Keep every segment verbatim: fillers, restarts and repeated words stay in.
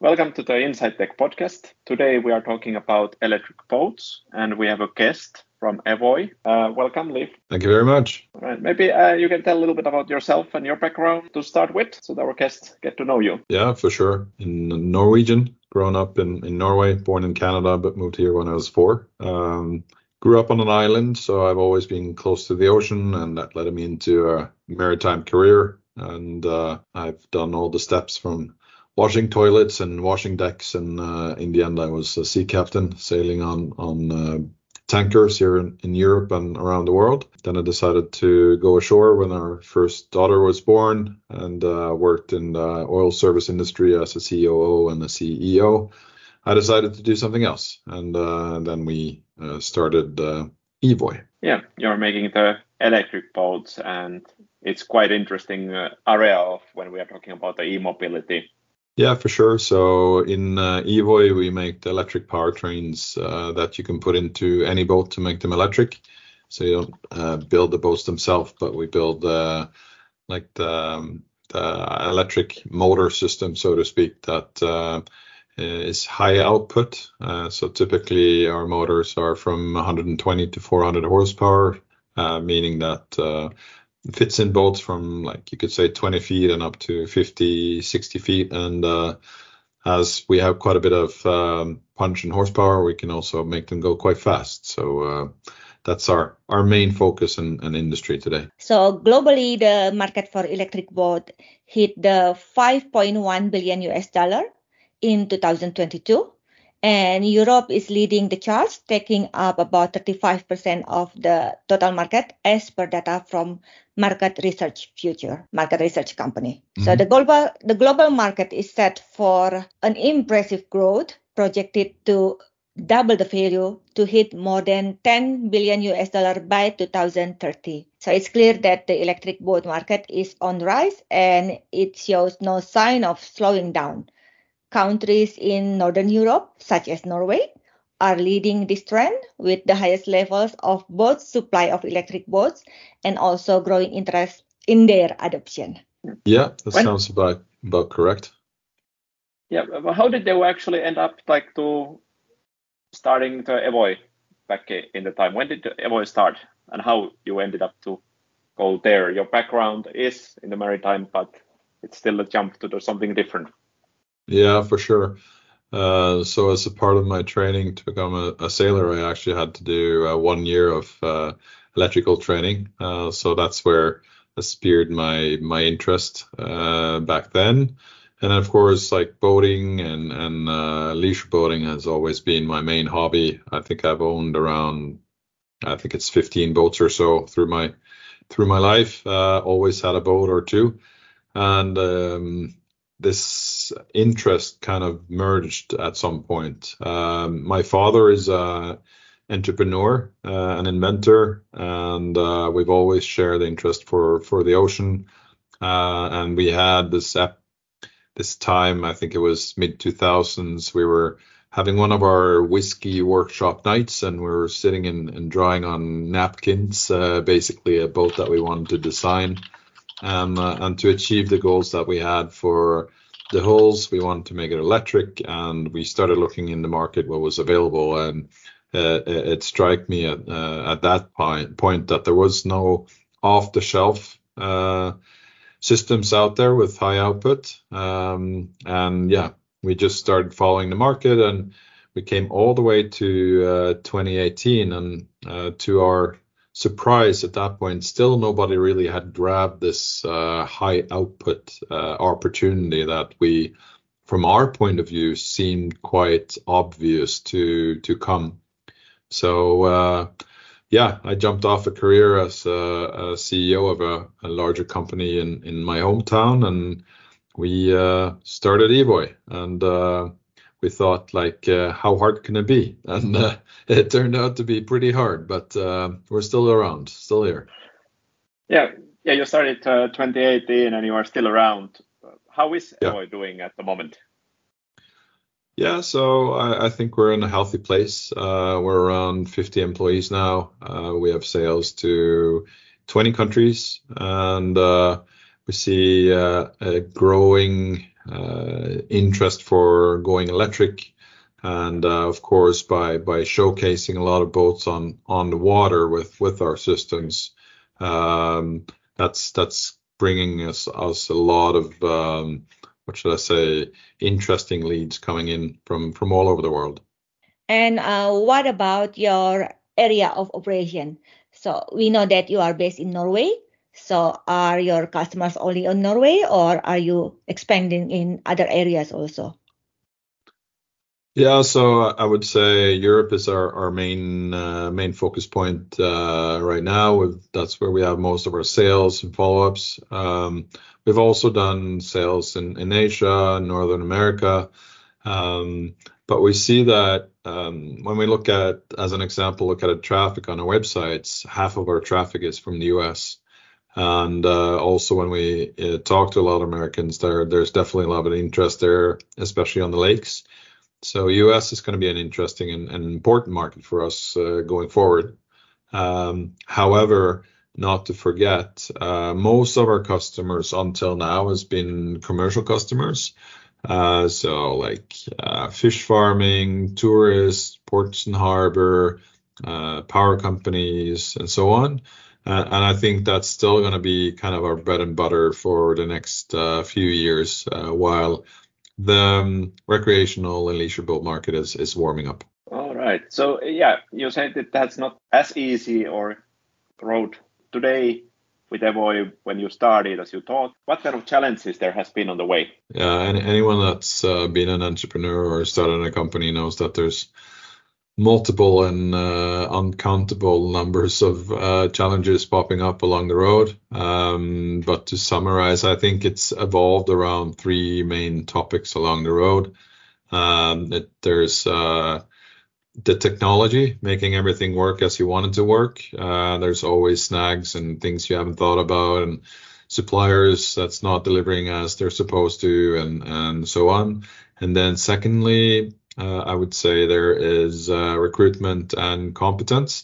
Welcome to the Inside Tech podcast. Today we are talking about electric boats and we have a guest from Evoy. Uh, welcome, Liv. Thank you very much. All right, maybe uh, you can tell a little bit about yourself and your background to start with so that our guests get to know you. Yeah, for sure. In Norwegian, grown up in, in Norway, born in Canada, but moved here when I was four. Um, grew up on an island, so I've always been close to the ocean, and that led me into a maritime career. And uh, I've done all the steps from washing toilets and washing decks, and uh, in the end I was a sea captain sailing on on uh, tankers here in, in Europe and around the world. Then I decided to go ashore when our first daughter was born, and uh, worked in the oil service industry as a C O O and a C E O. I decided to do something else, and uh, then we uh, started uh, Evoy. Yeah, you're making the electric boats, and it's quite interesting uh, area of when we are talking about the e-mobility. Yeah, for sure. So in uh, Evoy, we make the electric powertrains uh, that you can put into any boat to make them electric. So you don't uh, build the boats themselves, but we build uh, like the, um, the electric motor system, so to speak, that uh, is high output. Uh, so typically our motors are from one hundred twenty to four hundred horsepower, uh, meaning that uh, fits in boats from, like, you could say twenty feet and up to fifty, sixty feet. And uh, as we have quite a bit of um, punch and horsepower, we can also make them go quite fast. So uh, that's our, our main focus in, in industry today. So globally, the market for electric boat hit the five point one billion U S dollar in two thousand twenty-two. And Europe is leading the charts, taking up about thirty-five percent of the total market as per data from Market Research Future, market research company. Mm-hmm. So the global the global market is set for an impressive growth, projected to double the value to hit more than ten billion U S dollar by two thousand thirty. So it's clear that the electric boat market is on the rise and it shows no sign of slowing down. Countries in Northern Europe, such as Norway, are leading this trend with the highest levels of both supply of electric boats and also growing interest in their adoption. Yeah, that when, sounds about, about correct. Yeah, but how did they actually end up like to starting the Evoy back in the time? When did Evoy start and how you ended up to go there? Your background is in the maritime, but it's still a jump to do something different. Yeah, for sure. Uh, so as a part of my training to become a, a sailor, I actually had to do uh, one year of uh, electrical training. Uh, so that's where I speared my my interest uh, back then. And of course, like boating and and uh, leisure boating has always been my main hobby. I think I've owned around, I think it's fifteen boats or so through my through my life. Uh, always had a boat or two, and um, this interest kind of merged at some point. Um, my father is an entrepreneur, uh, an inventor, and uh, we've always shared interest for, for the ocean. Uh, and we had this ep- this time, I think it was mid two thousands, we were having one of our whiskey workshop nights, and we were sitting and, and drawing on napkins, uh, basically a boat that we wanted to design. Um, uh, and to achieve the goals that we had for the hulls, we wanted to make it electric, and we started looking in the market what was available. And uh, it struck me at, uh, at that point, point that there was no off-the-shelf uh, systems out there with high output. Um, and yeah, we just started following the market, and we came all the way to uh, twenty eighteen, and uh, to our surprise at that point, still nobody really had grabbed this uh, high output uh, opportunity that we, from our point of view, seemed quite obvious to to come. So uh, yeah, I jumped off a career as a, a C E O of a, a larger company in, in my hometown, and we uh, started Evoy, and uh, we thought, like, uh, how hard can it be? And uh, it turned out to be pretty hard, but uh, we're still around, still here. Yeah, yeah. You started uh, twenty eighteen, and you are still around. How is yeah. Evoy doing at the moment? Yeah, so I, I think we're in a healthy place. Uh, we're around fifty employees now. Uh, we have sales to twenty countries, and uh, we see uh, a growing uh, interest for going electric. And uh, of course, by by showcasing a lot of boats on on the water with with our systems, um, that's that's bringing us us a lot of um, what should I say, interesting leads coming in from from all over the world. And uh, what about your area of operation? So we know that you are based in Norway. So are your customers only in Norway, or are you expanding in other areas also? Yeah, so I would say Europe is our, our main uh, main focus point uh, right now. We've, that's where we have most of our sales and follow-ups. Um, we've also done sales in, in Asia, Northern America, um, but we see that um, when we look at, as an example, look at a traffic on our websites, half of our traffic is from the U S. And uh, also when we uh, talk to a lot of Americans, there there's definitely a lot of interest there, especially on the lakes. So U S is going to be an interesting and, and important market for us uh, going forward. Um, however, not to forget, uh, most of our customers until now has been commercial customers. Uh, so like uh, fish farming, tourists, ports and harbor, uh, power companies, and so on. Uh, and I think that's still going to be kind of our bread and butter for the next uh, few years, uh, while the um, recreational and leisure boat market is, is warming up. All right. So yeah, you said that that's not as easy or road today with Evoy when you started as you thought. What kind of challenges there has been on the way? Yeah, and anyone that's uh, been an entrepreneur or started a company knows that there's multiple and uh, uncountable numbers of uh, challenges popping up along the road. Um, but to summarize, I think it's evolved around three main topics along the road. Um, it, there's uh, the technology, making everything work as you want it to work. Uh, there's always snags and things you haven't thought about, and suppliers that's not delivering as they're supposed to, and, and so on. And then secondly, Uh, I would say there is uh, recruitment and competence.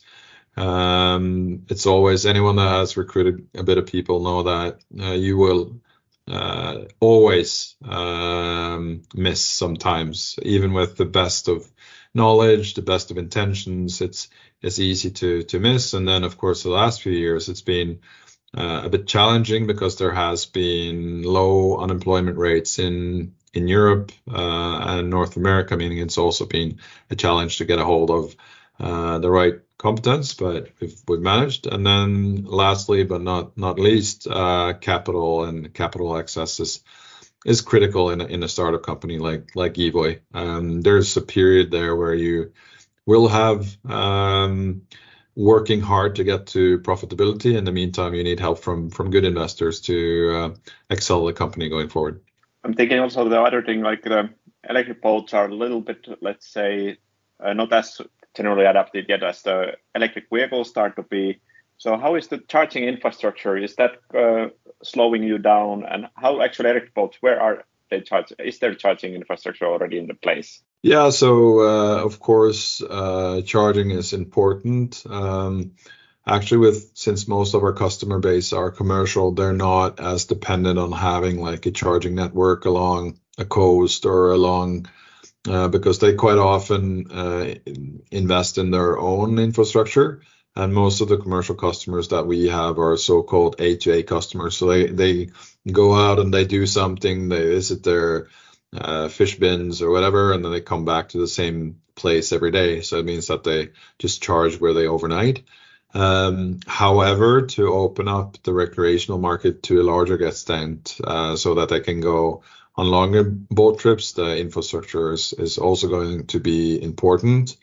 Um, it's always, anyone that has recruited a bit of people know that uh, you will uh, always um, miss sometimes, even with the best of knowledge, the best of intentions. It's it's easy to to miss. And then, of course, the last few years, it's been uh, a bit challenging because there has been low unemployment rates in in Europe uh, and North America, meaning it's also been a challenge to get a hold of uh, the right competence, but we've, we've managed. And then lastly, but not not least, uh, capital and capital access is, is critical in a, in a startup company like like Evoy. Um, there's a period there where you will have um, working hard to get to profitability. In the meantime, you need help from from good investors to uh, excel the company going forward. I'm thinking also the other thing, like the electric boats are a little bit, let's say, uh, not as generally adapted yet as the electric vehicles start to be. So how is the charging infrastructure? Is that uh, slowing you down? And how actually electric boats, where are they charged? Is there charging infrastructure already in the place? Yeah, so uh, of course, uh, charging is important. Um, Actually, with since most of our customer base are commercial, they're not as dependent on having like a charging network along a coast or along uh, because they quite often uh, invest in their own infrastructure. And most of the commercial customers that we have are so-called A to A customers. So they they go out and they do something, they visit their uh, fish bins or whatever, and then they come back to the same place every day. So it means that they just charge where they overnight. Um, however, to open up the recreational market to a larger extent uh, so that they can go on longer boat trips, the infrastructure is, is also going to be important.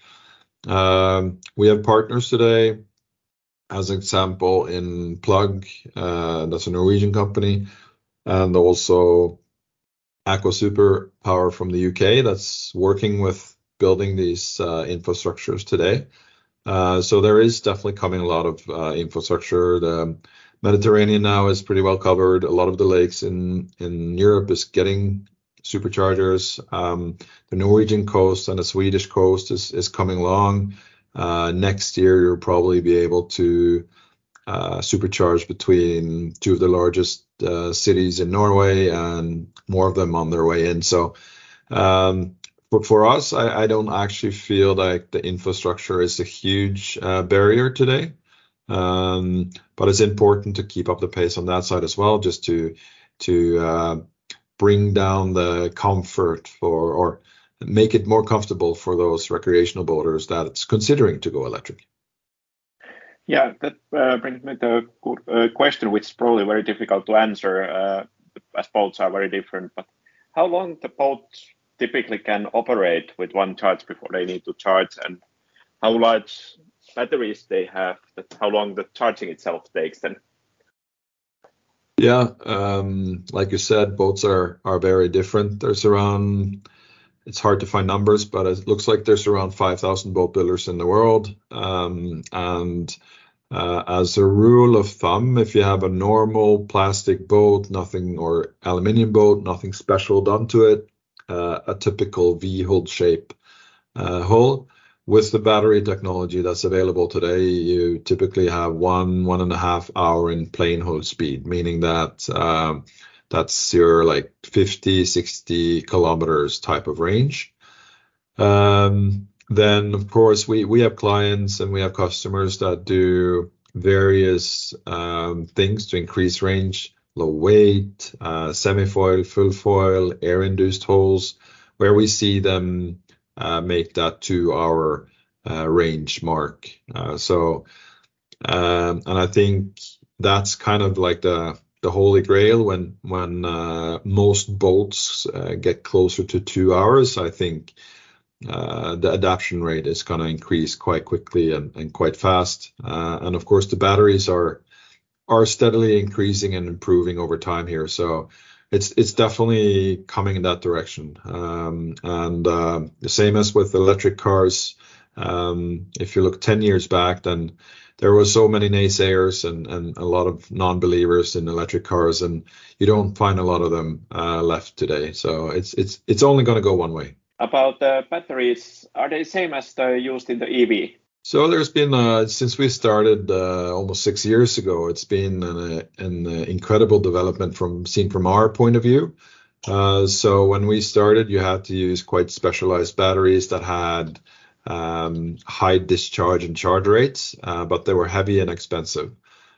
Um, we have partners today, as an example, in Plug, uh, that's a Norwegian company, and also Aqua Super Power from the U K that's working with building these uh, infrastructures today. Uh, so there is definitely coming a lot of uh, infrastructure. The Mediterranean now is pretty well covered. A lot of the lakes in, in Europe is getting superchargers. Um, the Norwegian coast and the Swedish coast is, is coming along. Uh, next year, you'll probably be able to uh, supercharged between two of the largest uh, cities in Norway, and more of them on their way in. So um, but for us, I, I don't actually feel like the infrastructure is a huge uh, barrier today. Um, but it's important to keep up the pace on that side as well, just to to uh, bring down the comfort for, or make it more comfortable for those recreational boaters that's considering to go electric. Yeah, that uh, brings me to a good uh, question, which is probably very difficult to answer, uh, as boats are very different. But how long the boats typically can operate with one charge before they need to charge, and how large batteries they have, that how long the charging itself takes then? Yeah, um, like you said, boats are are very different. There's around, it's hard to find numbers, but it looks like there's around five thousand boat builders in the world. Um, and uh, as a rule of thumb, if you have a normal plastic boat, nothing, or aluminium boat, nothing special done to it, uh, a typical V-hull shape uh, hull, with the battery technology that's available today, you typically have one, one and a half hour in plain hull speed, meaning that um, that's your like fifty, sixty kilometers type of range. Um, then, of course, we, we have clients and we have customers that do various um, things to increase range, low weight, uh, semi-foil, full foil, air-induced hulls, where we see them Uh, make that two hour uh, range mark. Uh, so, um, and I think that's kind of like the the holy grail when when uh, most boats uh, get closer to two hours. I think uh, the adoption rate is going to increase quite quickly and, and quite fast. Uh, and of course, the batteries are are steadily increasing and improving over time here. So it's it's definitely coming in that direction. Um, and uh, the same as with electric cars. Um, if you look ten years back, then there were so many naysayers and, and a lot of non-believers in electric cars, and you don't find a lot of them uh, left today. So it's it's it's only going to go one way. About the batteries, are they same as the used in the E V? So there's been, uh, since we started uh, almost six years ago, it's been an, an incredible development from seen from our point of view. Uh, so when we started, you had to use quite specialized batteries that had um, high discharge and charge rates, uh, but they were heavy and expensive.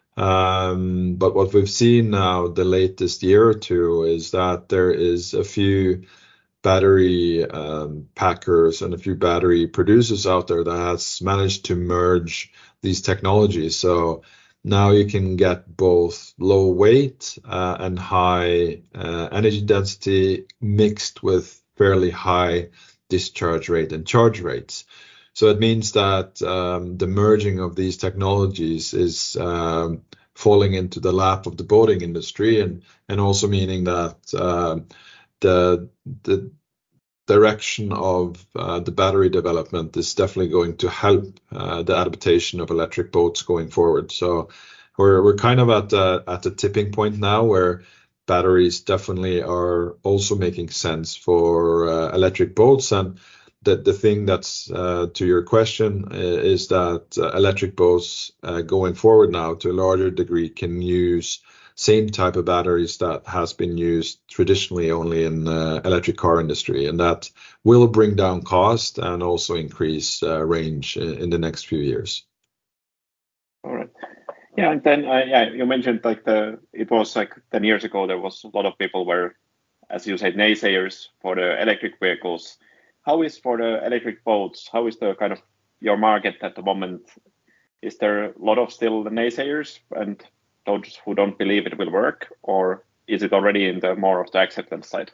Um, but what we've seen now, the latest year or two, is that there is a few battery um, packers and a few battery producers out there that has managed to merge these technologies. So now you can get both low weight uh, and high uh, energy density mixed with fairly high discharge rate and charge rates. So it means that um, the merging of these technologies is um, falling into the lap of the boating industry, and and also meaning that uh, the the direction of uh, the battery development is definitely going to help uh, the adaptation of electric boats going forward. So we're we're kind of at the, at the tipping point now where batteries definitely are also making sense for uh, electric boats. And the the thing that's uh, to your question is that uh, electric boats uh, going forward now to a larger degree can use same type of batteries that has been used traditionally only in the uh, electric car industry, and that will bring down cost and also increase uh, range in, in the next few years. All right. Yeah, and then uh, yeah, you mentioned like the it was like ten years ago there was a lot of people were, as you said, naysayers for the electric vehicles. How is for the electric boats? How is the kind of your market at the moment? Is there a lot of still naysayers and those who don't believe it will work, or is it already in the more of the acceptance side?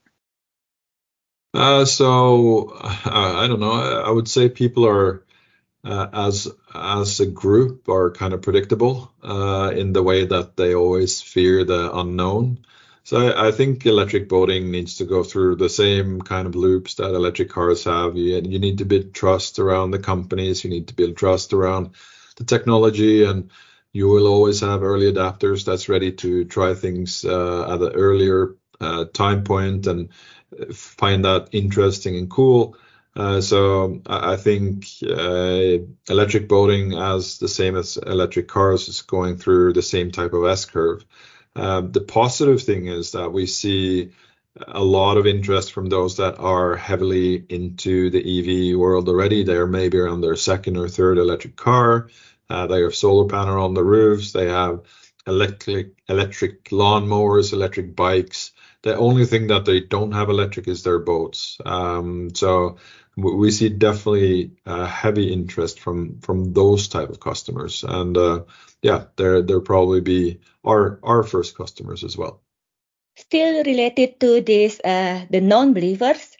Uh, so uh, I don't know. I would say people are, uh, as as a group, are kind of predictable uh, in the way that they always fear the unknown. So I, I think electric boating needs to go through the same kind of loops that electric cars have. You, you need to build trust around the companies. You need to build trust around the technology, and you will always have early adapters that's ready to try things uh, at an earlier uh, time point and find that interesting and cool. Uh, so I, I think uh, electric boating, as the same as electric cars, is going through the same type of S-curve. Uh, the positive thing is that we see a lot of interest from those that are heavily into the E V world already. They're maybe on their second or third electric car. Uh, they have solar panel on the roofs. They have electric electric lawnmowers, electric bikes. The only thing that they don't have electric is their boats. Um, so we see definitely uh, heavy interest from from those type of customers, and uh, yeah, they're they'll probably be our our first customers as well. Still related to this, uh, the non-believers,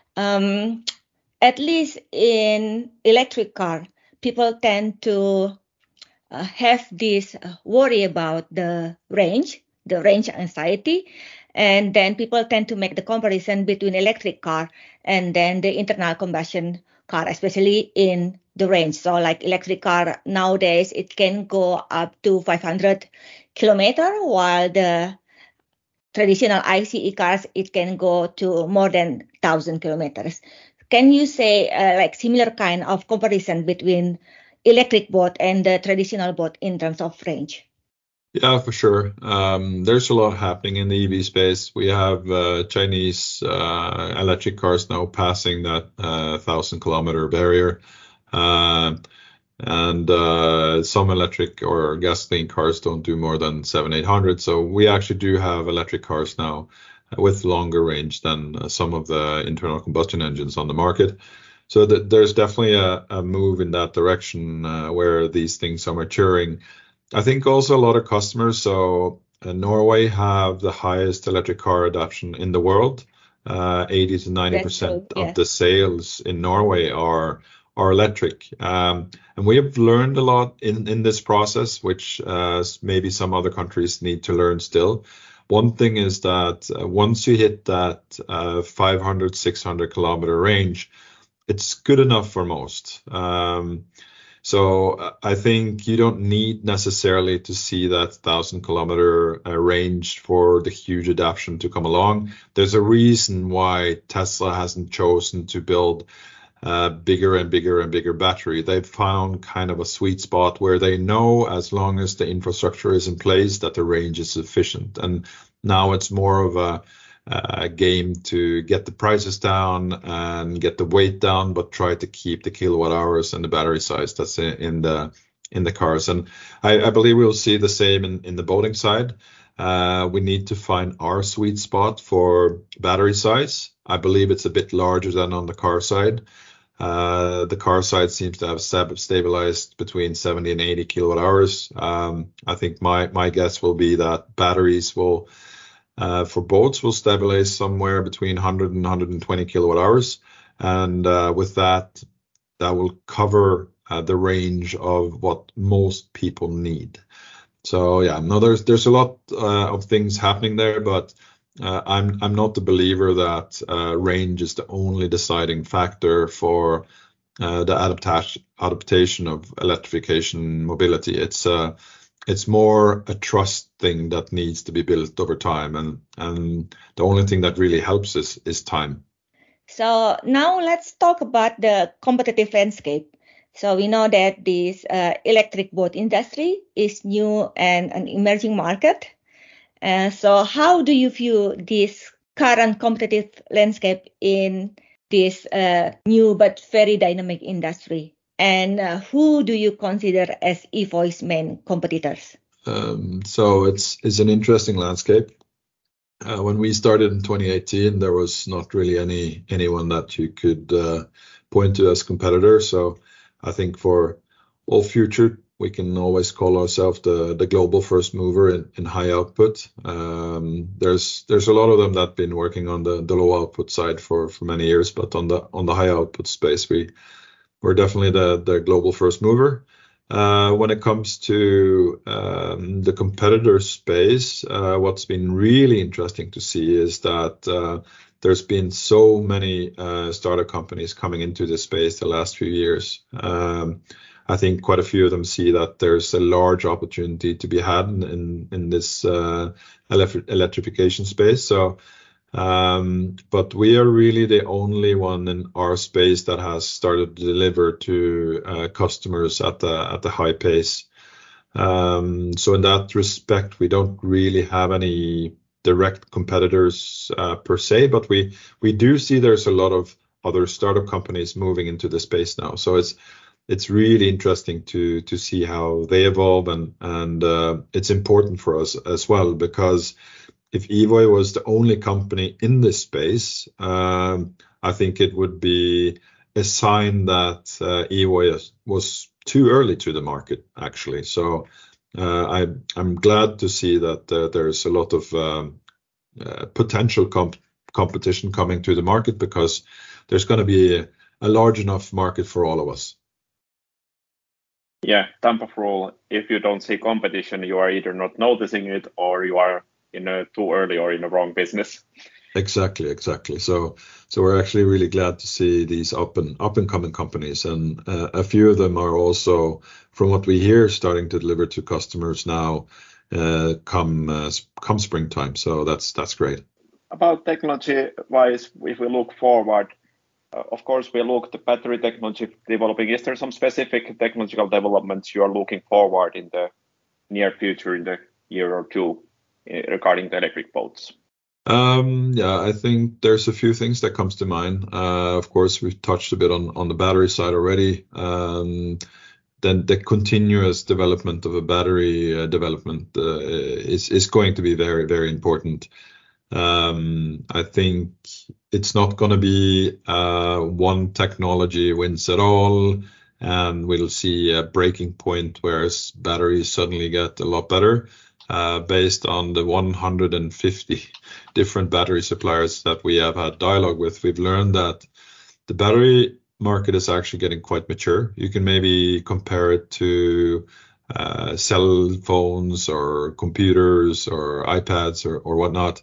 um, at least in electric car, people tend to uh, have this uh, worry about the range, the range anxiety, and then people tend to make the comparison between electric car and then the internal combustion car, especially in the range. So like electric car nowadays, it can go up to five hundred kilometer, while the traditional I C E cars, it can go to more than one thousand kilometers. Can you say uh, like similar kind of comparison between electric boat and the traditional boat in terms of range? Yeah, for sure. Um, there's a lot happening in the E V space. We have uh, Chinese uh, electric cars now passing that uh, thousand kilometer barrier. Uh, and uh, some electric or gasoline cars don't do more than seven, eight hundred. So we actually do have electric cars now with longer range than uh, some of the internal combustion engines on the market. So th- there's definitely a, a move in that direction uh, where these things are maturing. I think also a lot of customers, so uh, Norway have the highest electric car adoption in the world. Uh, eighty to ninety percent true, of yes. the sales in Norway are are electric. Um, and we have learned a lot in, in this process, which uh, maybe some other countries need to learn still. One thing is that uh, once you hit that uh, five hundred, six hundred kilometer range, it's good enough for most. Um, so I think you don't need necessarily to see that thousand kilometer uh, range for the huge adoption to come along. There's a reason why Tesla hasn't chosen to build uh, bigger and bigger and bigger battery. They've found kind of a sweet spot where they know as long as the infrastructure is in place that the range is sufficient. And now it's more of a a game to get the prices down and get the weight down, but try to keep the kilowatt hours and the battery size that's in the in the cars. And I, I believe we'll see the same in, in the boating side. Uh, we need to find our sweet spot for battery size. I believe it's a bit larger than on the car side. Uh, the car side seems to have stabilized between seventy and eighty kilowatt hours. Um, I think my my guess will be that batteries will Uh, for boats will stabilize somewhere between one hundred and one hundred twenty kilowatt hours. And uh, with that, that will cover uh, the range of what most people need. So yeah, no, there's there's a lot uh, of things happening there, but uh, I'm I'm not the believer that uh, range is the only deciding factor for uh, the adaptation adaptation of electrification mobility. It's uh, It's more a trust thing that needs to be built over time, and and the only thing that really helps is is time. So now let's talk about the competitive landscape. So we know that this uh, electric boat industry is new and an emerging market. Uh, so how do you view this current competitive landscape in this uh, new but very dynamic industry? And uh, who do you consider as Evoy's main competitors? Um, so it's it's an interesting landscape. Uh, when we started in twenty eighteen, there was not really any anyone that you could uh, point to as competitor. So I think for all future, we can always call ourselves the the global first mover in, in high output. Um, there's there's a lot of them that have been working on the, the low output side for, for many years, but on the on the high output space, we we're definitely the, the global first mover. Uh, when it comes to um, the competitor space, uh, what's been really interesting to see is that uh, there's been so many uh, startup companies coming into this space the last few years. Um, I think quite a few of them see that there's a large opportunity to be had in, in, in this uh, electrification space. So Um, but we are really the only one in our space that has started to deliver to uh, customers at the at the high pace. Um, so in that respect, we don't really have any direct competitors uh, per se, but we we do see there's a lot of other startup companies moving into the space now. So it's it's really interesting to to see how they evolve, and and uh, it's important for us as well, because if Evoy was the only company in this space, um, I think it would be a sign that uh, Evoy was too early to the market, actually. So uh, I, I'm glad to see that uh, there's a lot of um, uh, potential comp competition coming to the market, because there's going to be a, a large enough market for all of us. Yeah, Tampa rule, if you don't see competition, you are either not noticing it or you are in a too early or in a wrong business. Exactly, exactly. So, so we're actually really glad to see these up and up and coming companies, and uh, a few of them are also, from what we hear, starting to deliver to customers now, uh, come uh, come springtime. So that's that's great. About technology wise, if we look forward, uh, of course we look the battery technology developing. Is there some specific technological developments you are looking forward in the near future, in the year or two, regarding the electric boats? Um, yeah, I think there's a few things that comes to mind. Uh, of course, we've touched a bit on, on the battery side already. Um, then the continuous development of a battery uh, development uh, is, is going to be very, very important. Um, I think it's not going to be uh, one technology wins it all, and we'll see a breaking point where batteries suddenly get a lot better. Uh, based on the one hundred fifty different battery suppliers that we have had dialogue with, we've learned that the battery market is actually getting quite mature. You can maybe compare it to uh, cell phones or computers or iPads or, or whatnot.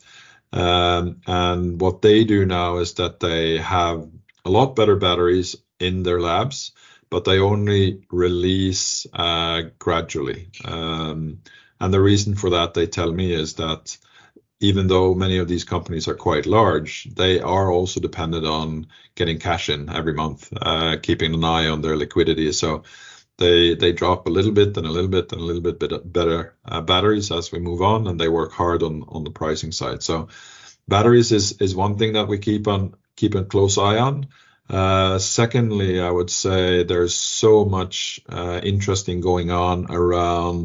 Um, and what they do now is that they have a lot better batteries in their labs, but they only release uh, gradually. Um, And the reason for that, they tell me, is that even though many of these companies are quite large, they are also dependent on getting cash in every month, uh, keeping an eye on their liquidity. So they they drop a little bit and a little bit and a little bit better uh, batteries as we move on, and they work hard on on the pricing side. So batteries is is one thing that we keep on keep a close eye on. Uh, secondly, I would say there's so much uh, interesting going on around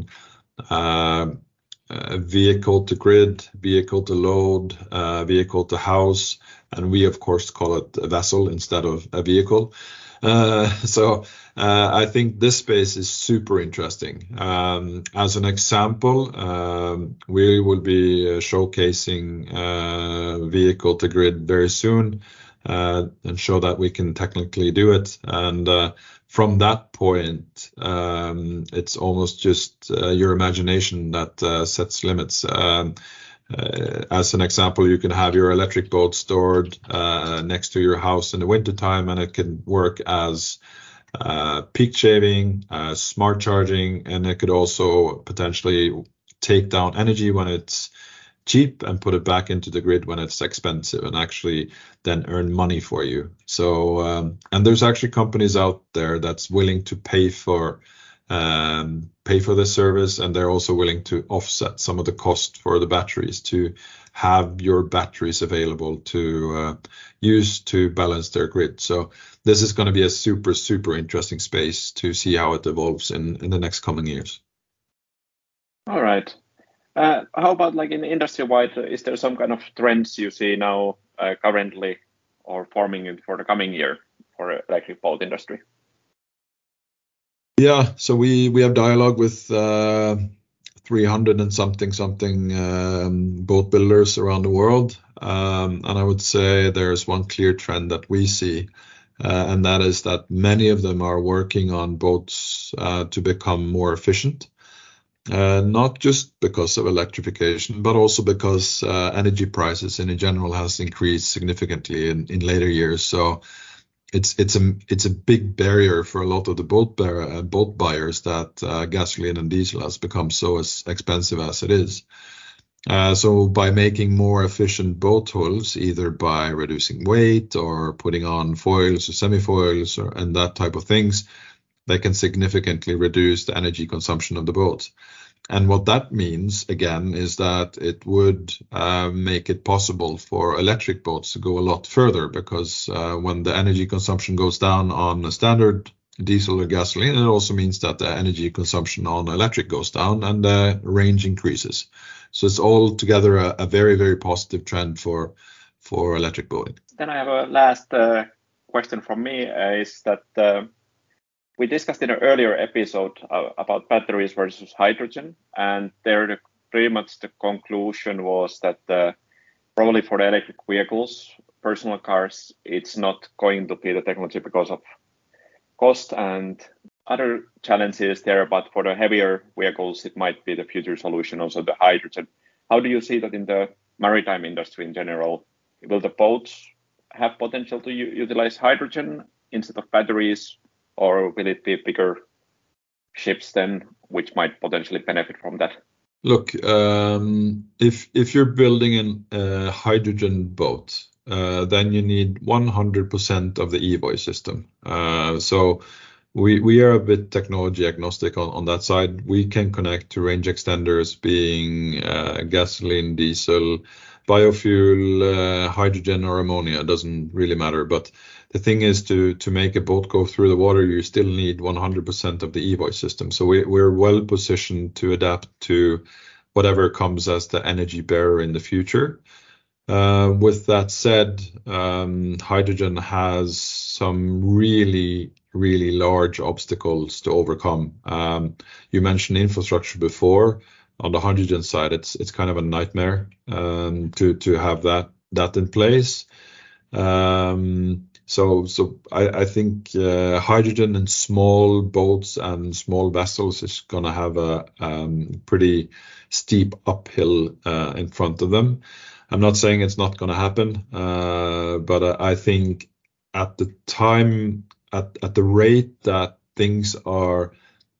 Uh, uh, vehicle to grid, vehicle to load, uh, vehicle to house, and we of course call it a vessel instead of a vehicle. Uh, so uh, I think this space is super interesting. Um, as an example, um, we will be uh, showcasing uh, vehicle to grid very soon, uh, and show that we can technically do it. And uh, from that point, um, it's almost just uh, your imagination that uh, sets limits. Um, uh, as an example, you can have your electric boat stored uh, next to your house in the wintertime, and it can work as uh, peak shaving, uh, smart charging, and it could also potentially take down energy when it's cheap and put it back into the grid when it's expensive, and actually then earn money for you. So um, and there's actually companies out there that's willing to pay for um, pay for the service, and they're also willing to offset some of the cost for the batteries to have your batteries available to uh, use to balance their grid. So this is going to be a super super interesting space to see how it evolves in in the next coming years. All right. Uh, how about like in industry-wide, is there some kind of trends you see now uh, currently or forming for the coming year for electric boat industry? Yeah, so we we have dialogue with uh, three hundred and something something um, boat builders around the world, um, and I would say there's one clear trend that we see, uh, and that is that many of them are working on boats uh, to become more efficient. Uh, not just because of electrification, but also because uh, energy prices in general has increased significantly in, in later years. So it's it's a it's a big barrier for a lot of the boat bear, uh, boat buyers that uh, gasoline and diesel has become so as expensive as it is. Uh, so by making more efficient boat hulls, either by reducing weight or putting on foils or semi-foils or, and that type of things, they can significantly reduce the energy consumption of the boat. And what that means, again, is that it would uh, make it possible for electric boats to go a lot further, because uh, when the energy consumption goes down on a standard diesel or gasoline, it also means that the energy consumption on electric goes down and the range increases. So it's all together a, a very, very positive trend for, for electric boating. Then I have a last uh, question from me, uh, is that uh, we discussed in an earlier episode uh, about batteries versus hydrogen, and there the, pretty much the conclusion was that uh, probably for the electric vehicles, personal cars, it's not going to be the technology because of cost and other challenges there, but for the heavier vehicles, it might be the future solution, also the hydrogen. How do you see that in the maritime industry in general? Will the boats have potential to u- utilize hydrogen instead of batteries? Or will it be bigger ships then, which might potentially benefit from that? Look, um, if if you're building a uh, hydrogen boat, uh, then you need one hundred percent of the Evoy system. Uh, so we we are a bit technology agnostic on, on that side. We can connect to range extenders being uh, gasoline, diesel, biofuel, uh, hydrogen or ammonia. It doesn't really matter. But the thing is, to to make a boat go through the water, you still need one hundred percent of the Evoy system. So we, we're well positioned to adapt to whatever comes as the energy bearer in the future. Uh, with that said, um, hydrogen has some really, really large obstacles to overcome. Um, you mentioned infrastructure before. On the hydrogen side, it's it's kind of a nightmare um, to to have that that in place. Um, so so I, I think uh, hydrogen in small boats and small vessels is going to have a um, pretty steep uphill uh, in front of them. I'm not saying it's not going to happen, uh, but I think at the time, at, at the rate that things are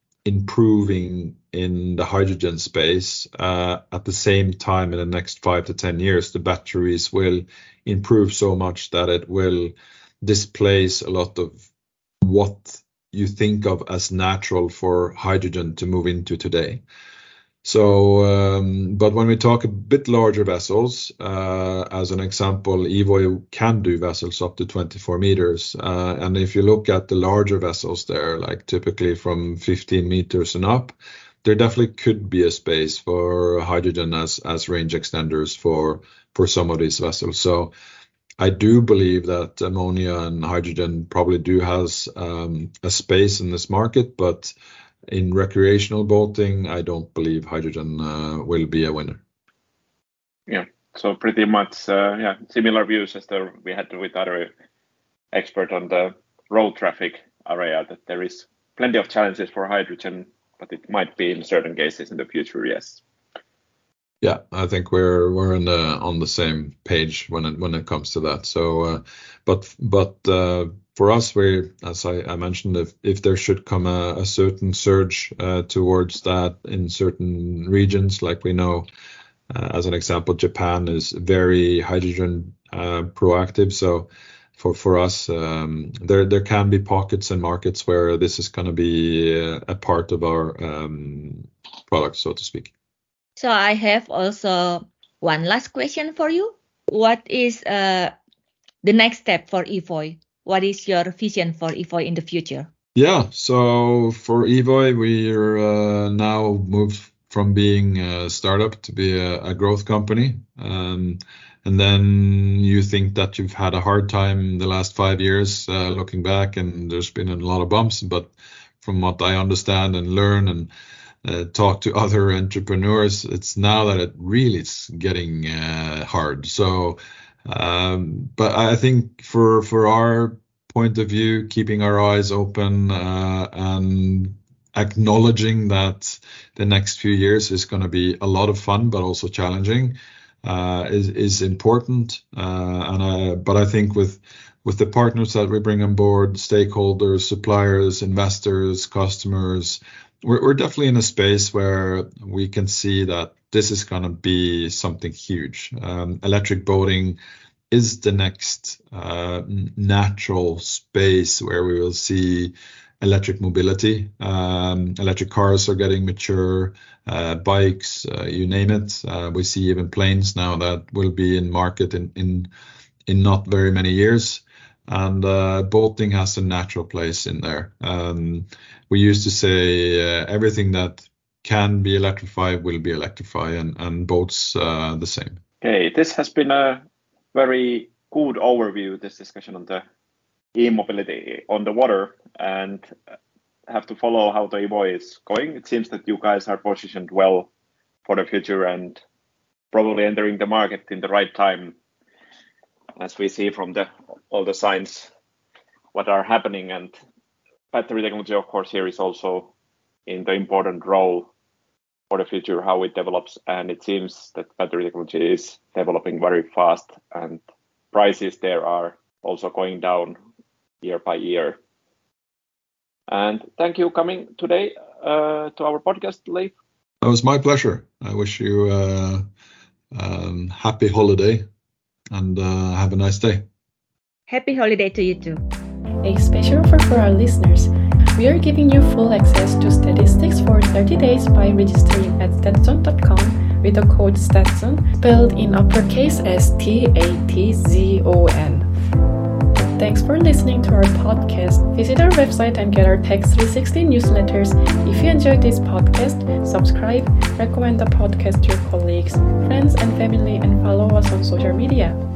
improving in the hydrogen space, uh, at the same time in the next five to ten years, the batteries will improve so much that it will displace a lot of what you think of as natural for hydrogen to move into today. So, um, but when we talk a bit larger vessels, uh, as an example, Evoy can do vessels up to twenty-four meters. Uh, and if you look at the larger vessels there, like typically from fifteen meters and up, there definitely could be a space for hydrogen as, as range extenders for, for some of these vessels. So I do believe that ammonia and hydrogen probably do has um, a space in this market, but in recreational boating, I don't believe hydrogen uh, will be a winner. Yeah, so pretty much uh, yeah, similar views as the, we had with other expert on the road traffic area, that there is plenty of challenges for hydrogen, but it might be in certain cases in the future, yes. Yeah, I think we're we're in the, on the same page when it when it comes to that. So, uh, but but uh, for us, we, as I, I mentioned, if if there should come a, a certain surge uh, towards that in certain regions, like we know, uh, as an example, Japan is very hydrogen uh, proactive. So, for for us, um, there there can be pockets and markets where this is going to be a, a part of our um, product, so to speak. So I have also one last question for you. What is uh, the next step for Evoy? What is your vision for Evoy in the future? Yeah, so for Evoy, we're uh, now moved from being a startup to be a, a growth company. Um, and then you think that you've had a hard time the last five years uh, looking back, and there's been a lot of bumps. But from what I understand and learn and Uh, talk to other entrepreneurs, it's now that it really is getting uh, hard. So, um, but I think for for our point of view, keeping our eyes open uh, and acknowledging that the next few years is going to be a lot of fun, but also challenging, uh, is is important. Uh, and I, but I think with with the partners that we bring on board, stakeholders, suppliers, investors, customers, We're, we're definitely in a space where we can see that this is going to be something huge. Um, electric boating is the next uh, natural space where we will see electric mobility. Um, electric cars are getting mature, uh, bikes, uh, you name it. Uh, we see even planes now that will be in market in in, in not very many years. And uh, boating has a natural place in there. Um, we used to say uh, everything that can be electrified will be electrified, and, and boats uh, the same. Okay, this has been a very good overview, this discussion on the e-mobility on the water, and have to follow how the Evoy is going. It seems that you guys are positioned well for the future and probably entering the market in the right time, as we see from the all the signs what are happening. And battery technology, of course, here is also in the important role for the future, how it develops. And it seems that battery technology is developing very fast, and prices there are also going down year by year. And thank you coming today uh, to our podcast, Leif. It was my pleasure. I wish you a um, happy holiday and uh, have a nice day. Happy holiday to you too. A special offer for our listeners. We are giving you full access to statistics for thirty days by registering at statson dot com with the code STATSON, spelled in uppercase S T A T Z O N. Thanks for listening to our podcast. Visit our website and get our Text three sixty newsletters. If you enjoyed this podcast, subscribe, recommend the podcast to your colleagues, friends, and family, and follow us on social media.